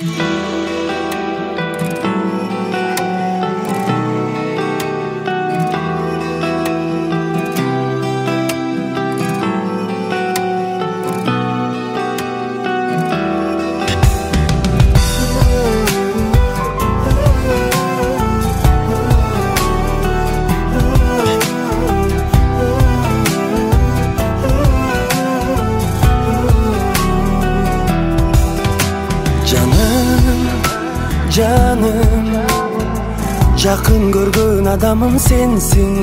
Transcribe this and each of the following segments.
Canım, жақын көргөн адамым сенсің,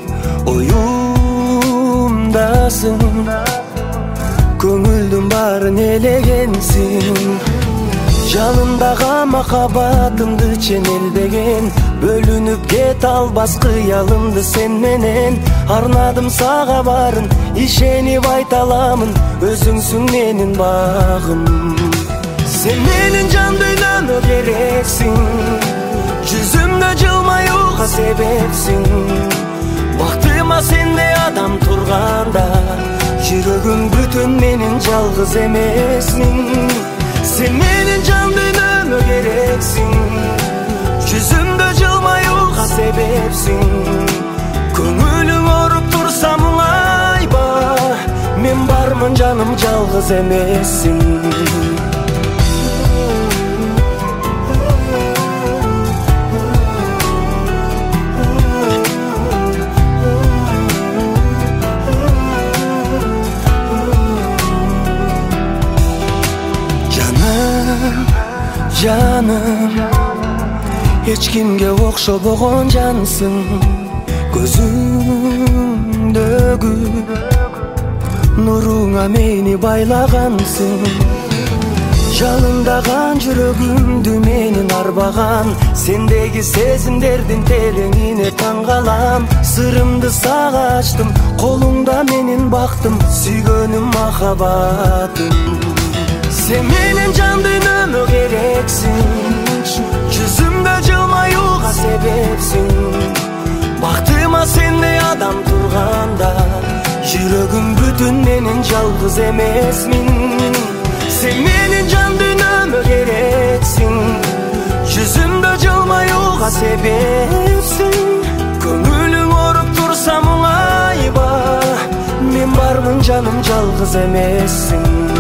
оюмдасың, көңілдің барын елегенсің. Жалындага махаббатымды ченелбеген, бөлүнүп кете албас кыялымды сен менен. Арнадым сага барын, ишенип айта аламын, өзүңсүң менин багым. Sen menin can dünümü gereksin, yüzümde жылмаюга себепсиң. Бактыма сенде адам турганда, жүрөгүм бүтүн менин жалгыз эмесмин. Sen menin can dünümü gereksin, yüzümde жылмаюга себепсиң. Көңүлүң оруп турса мұңайба, мен бармын жаным жалгыз эмессиң. Canım, hiç kimge okşobogон jansың, көзүңдөгү нуруңа мени байлағансың. Жалындаган жүрөгүмдү менин арбаган, сендеги сезимдердин тереңине таң калам. Сырымды сага ачтым, колуңда менин бактым, сүйгөнүм махаббатым. Sen menin can dünümü gereksin, yüzümde жылмаюга себепсиң. Бактыма сенде адам турганда, жүрөгүм бүтүн менин жалгыз эмесмин. Sen menin can dünümü gereksin, yüzümde жылмаюга себепсиң. Көңүлүң оруп турса мұңайба, мен бармын жаным жалгыз эмессиң.